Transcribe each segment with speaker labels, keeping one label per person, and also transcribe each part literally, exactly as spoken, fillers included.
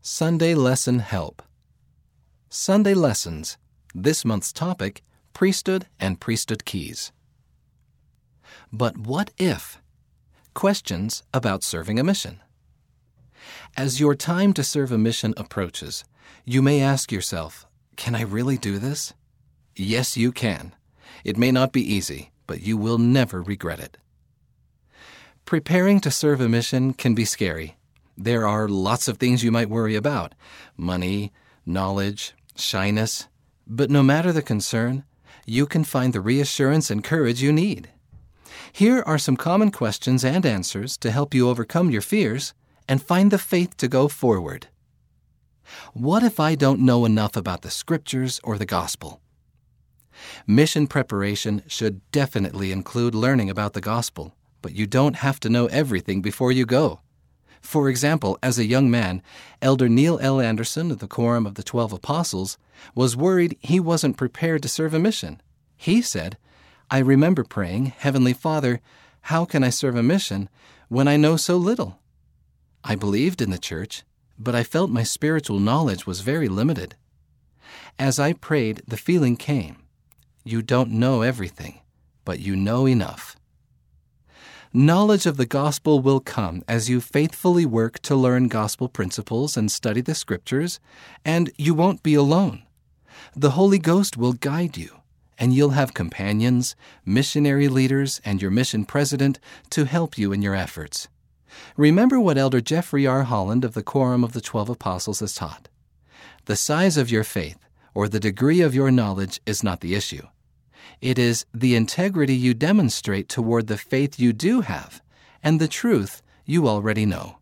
Speaker 1: Sunday Lesson Help. Sunday Lessons. This month's topic, Priesthood and Priesthood Keys. But what if? Questions about serving a mission. As your time to serve a mission approaches, you may ask yourself, can I really do this? Yes, you can. It may not be easy, but you will never regret it. Preparing to serve a mission can be scary. There are lots of things you might worry about: money, knowledge, shyness. But no matter the concern, you can find the reassurance and courage you need. Here are some common questions and answers to help you overcome your fears and find the faith to go forward. What if I don't know enough about the Scriptures or the Gospel? Mission preparation should definitely include learning about the Gospel, but you don't have to know everything before you go. For example, as a young man, Elder Neil L. Anderson of the Quorum of the Twelve Apostles was worried he wasn't prepared to serve a mission. He said, "I remember praying, 'Heavenly Father, how can I serve a mission when I know so little?' I believed in the church, but I felt my spiritual knowledge was very limited. As I prayed, the feeling came, you don't know everything, but you know enough." Knowledge of the gospel will come as you faithfully work to learn gospel principles and study the Scriptures, and you won't be alone. The Holy Ghost will guide you, and you'll have companions, missionary leaders, and your mission president to help you in your efforts. Remember what Elder Jeffrey R. Holland of the Quorum of the Twelve Apostles has taught. The size of your faith or the degree of your knowledge is not the issue. It is the integrity you demonstrate toward the faith you do have and the truth you already know.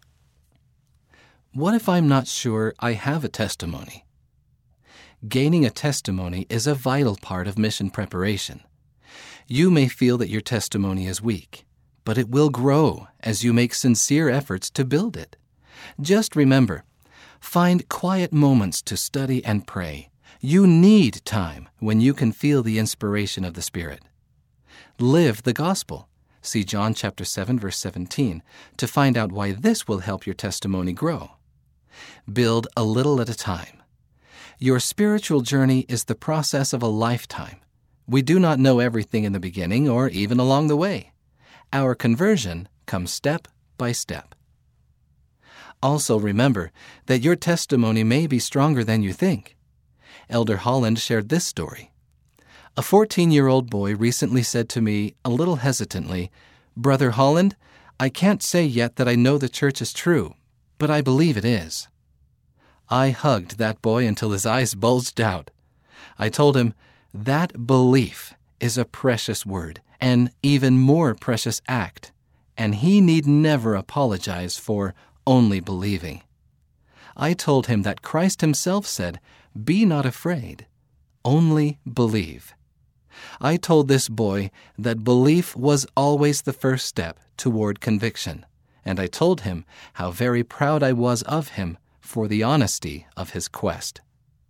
Speaker 1: What if I'm not sure I have a testimony? Gaining a testimony is a vital part of mission preparation. You may feel that your testimony is weak, but it will grow as you make sincere efforts to build it. Just remember, find quiet moments to study and pray. You need time when you can feel the inspiration of the Spirit. Live the gospel. See John chapter seven, verse seventeen, to find out why this will help your testimony grow. Build a little at a time. Your spiritual journey is the process of a lifetime. We do not know everything in the beginning or even along the way. Our conversion comes step by step. Also remember that your testimony may be stronger than you think. Elder Holland shared this story. A fourteen-year-old boy recently said to me, a little hesitantly, "Brother Holland, I can't say yet that I know the church is true, but I believe it is." I hugged that boy until his eyes bulged out. I told him, that belief is a precious word, an even more precious act, and he need never apologize for only believing. I told him that Christ himself said, "Be not afraid, only believe." I told this boy that belief was always the first step toward conviction, and I told him how very proud I was of him for the honesty of his quest.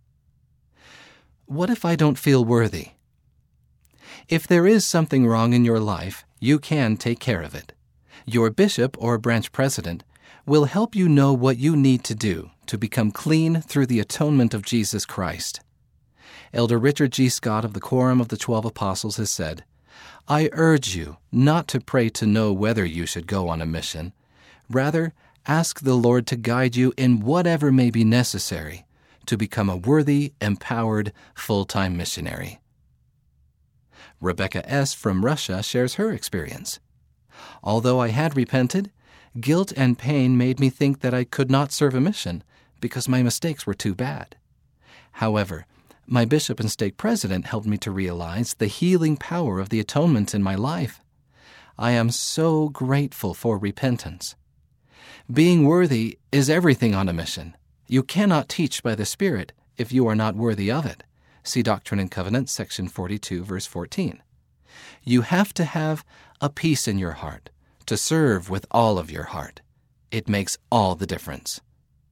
Speaker 1: What if I don't feel worthy? If there is something wrong in your life, you can take care of it. Your bishop or branch president will help you know what you need to do to become clean through the atonement of Jesus Christ. Elder Richard G. Scott of the Quorum of the Twelve Apostles has said, "I urge you not to pray to know whether you should go on a mission. Rather, ask the Lord to guide you in whatever may be necessary to become a worthy, empowered, full-time missionary." Rebecca S. from Russia shares her experience. "Although I had repented, guilt and pain made me think that I could not serve a mission because my mistakes were too bad. However, my bishop and stake president helped me to realize the healing power of the atonement in my life. I am so grateful for repentance. Being worthy is everything on a mission. You cannot teach by the Spirit if you are not worthy of it. See Doctrine and Covenants, section forty-two, verse fourteen. You have to have a peace in your heart to serve with all of your heart. It makes all the difference.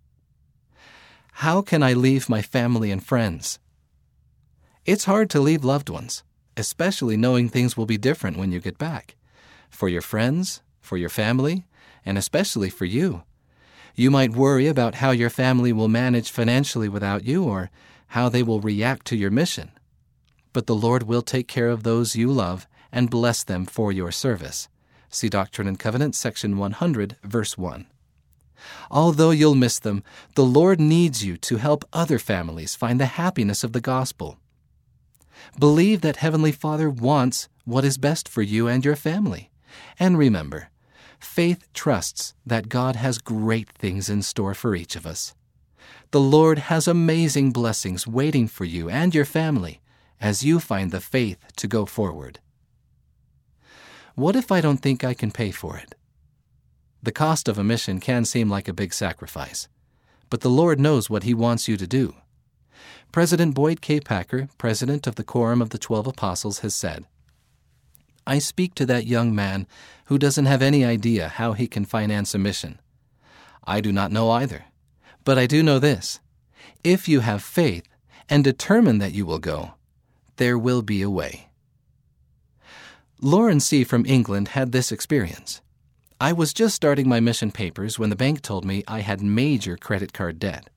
Speaker 1: How can I leave my family and friends? It's hard to leave loved ones, especially knowing things will be different when you get back. For your friends, for your family, and especially for you. You might worry about how your family will manage financially without you or how they will react to your mission. But the Lord will take care of those you love and bless them for your service. See Doctrine and Covenants, section one hundred, verse one. Although you'll miss them, the Lord needs you to help other families find the happiness of the gospel. Believe that Heavenly Father wants what is best for you and your family. And remember, faith trusts that God has great things in store for each of us. The Lord has amazing blessings waiting for you and your family as you find the faith to go forward. What if I don't think I can pay for it? The cost of a mission can seem like a big sacrifice, but the Lord knows what He wants you to do. President Boyd K. Packer, president of the Quorum of the Twelve Apostles, has said, "I speak to that young man who doesn't have any idea how he can finance a mission. I do not know either, but I do know this. If you have faith and determine that you will go, there will be a way." Lauren C. from England had this experience. "I was just starting my mission papers when the bank told me I had major credit card debt.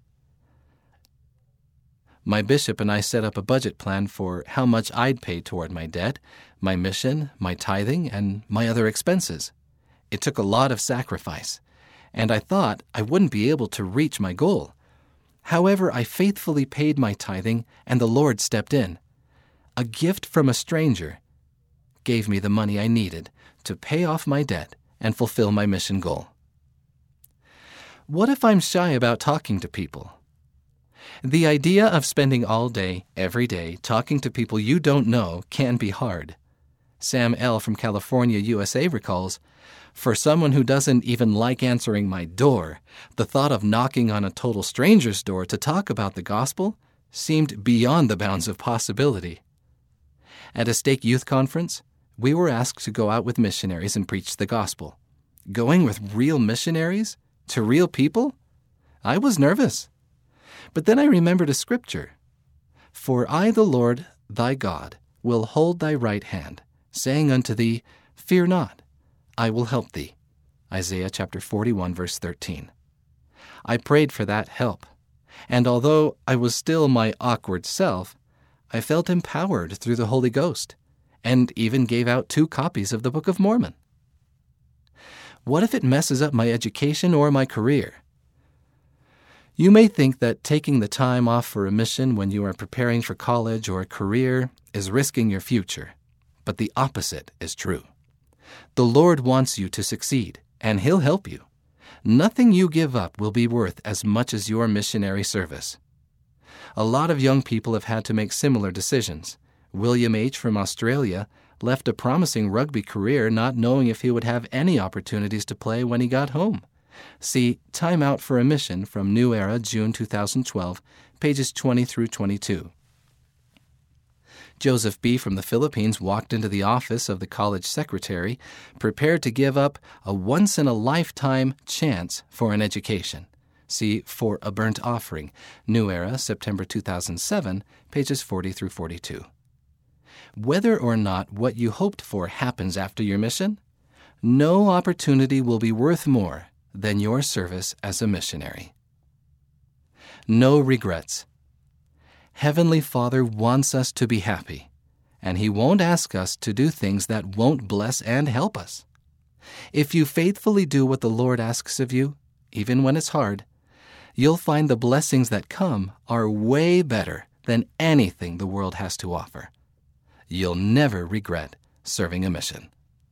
Speaker 1: My bishop and I set up a budget plan for how much I'd pay toward my debt, my mission, my tithing, and my other expenses. It took a lot of sacrifice, and I thought I wouldn't be able to reach my goal. However, I faithfully paid my tithing, and the Lord stepped in. A gift from a stranger gave me the money I needed to pay off my debt and fulfill my mission goal." What if I'm shy about talking to people? The idea of spending all day, every day, talking to people you don't know can be hard. Sam L. from California, U S A recalls, "For someone who doesn't even like answering my door, the thought of knocking on a total stranger's door to talk about the gospel seemed beyond the bounds of possibility." At a stake youth conference, we were asked to go out with missionaries and preach the gospel. Going with real missionaries? To real people? I was nervous. But then I remembered a scripture. "For I, the Lord thy God, will hold thy right hand, saying unto thee, Fear not, I will help thee." Isaiah chapter forty-one, verse thirteen. I prayed for that help, and although I was still my awkward self, I felt empowered through the Holy Ghost, and even gave out two copies of the Book of Mormon. What if it messes up my education or my career? You may think that taking the time off for a mission when you are preparing for college or a career is risking your future, but the opposite is true. The Lord wants you to succeed, and He'll help you. Nothing you give up will be worth as much as your missionary service. A lot of young people have had to make similar decisions. William H. from Australia left a promising rugby career not knowing if he would have any opportunities to play when he got home. See Time Out for a Mission from New Era, June two thousand twelve, pages twenty through twenty-two. Joseph B. from the Philippines walked into the office of the college secretary, prepared to give up a once-in-a-lifetime chance for an education. See For a Burnt Offering, New Era, September two thousand seven, pages forty through forty-two. Whether or not what you hoped for happens after your mission, no opportunity will be worth more than your service as a missionary. No regrets. Heavenly Father wants us to be happy, and He won't ask us to do things that won't bless and help us. If you faithfully do what the Lord asks of you, even when it's hard, you'll find the blessings that come are way better than anything the world has to offer. You'll never regret serving a mission.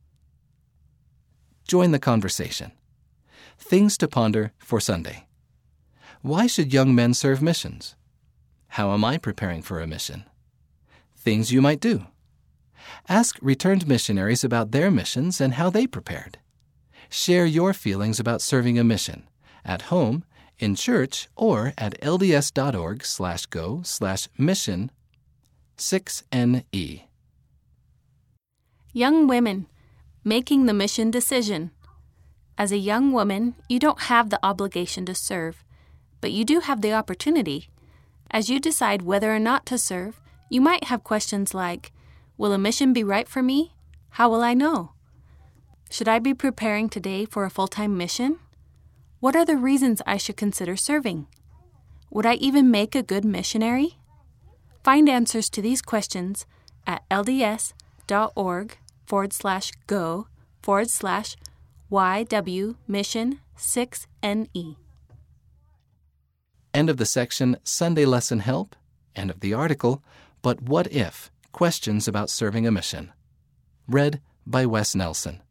Speaker 1: Join the conversation. Things to ponder for Sunday. Why should young men serve missions? How am I preparing for a mission? Things you might do. Ask returned missionaries about their missions and how they prepared. Share your feelings about serving a mission at home, in church, or at lds.org slash go slash mission 6NE.
Speaker 2: Young women, making the mission decision. As a young woman, you don't have the obligation to serve, but you do have the opportunity. As you decide whether or not to serve, you might have questions like, will a mission be right for me? How will I know? Should I be preparing today for a full-time mission? What are the reasons I should consider serving? Would I even make a good missionary? Find answers to these questions at lds.org forward slash go forward slash YW Mission six N E.
Speaker 1: End of the section Sunday Lesson Help, end of the article, But What If? Questions about Serving a Mission. Read by Wes Nelson.